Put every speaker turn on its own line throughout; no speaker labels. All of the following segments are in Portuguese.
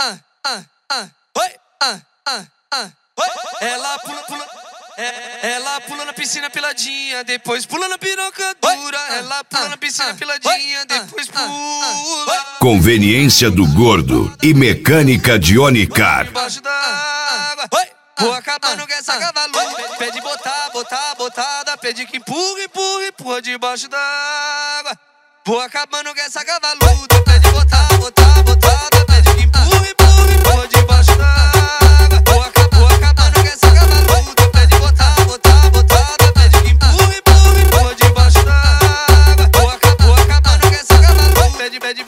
Ela pula na piscina peladinha, depois pula na piroca dura. Ela pula na piscina peladinha, depois pula.
Conveniência do Gordo e Mecânica de Onicar.
Debaixo da água, vou acabando com essa cavaluda. Pede botada, pede que empurra debaixo da água. Vou acabando com essa cavaluda. Pede botada, pede que empurra debaixo da água. Vou acabando com essa cavaluda. Pede botada, pede que empurra debaixo da água. Vou acabando com essa cavaluda. Pede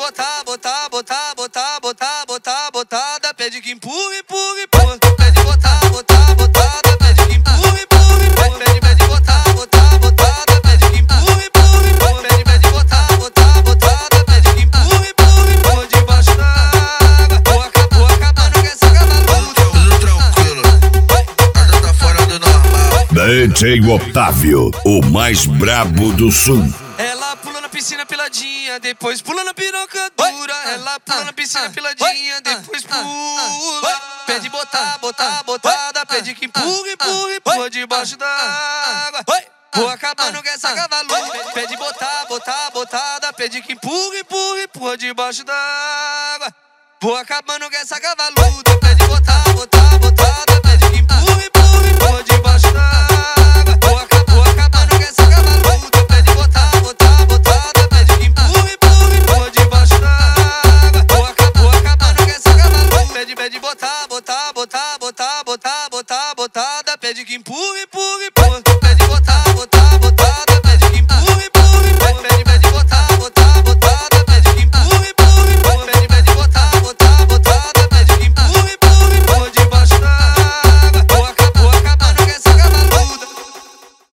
botada, pede que empurra. Pede botada, pede que empurra. Pede botada, pede que empurra. Pede botada, pede que empurra debaixo da água. Vou acabando com essa cavaluda.
Tudo tranquilo, nada tá fora do normal.
DJ Otávio, o mais brabo do sul.
Ela pula na piscina peladinha, depois pula na piroca dura. Ela pula na piscina peladinha, depois pula. Pede botada, pede que empurra debaixo da água. Vou acabando com essa cavaluda. Pede botada, pede que empurra debaixo da água. Vou acabando com essa cavaluda. Pede botada, pede que empurra debaixo da água. Vou acabando com essa cavaluda. Pede botada, pede que empurra debaixo da água. Vou acabando com essa cavaluda. Pede botada, pede que empurra.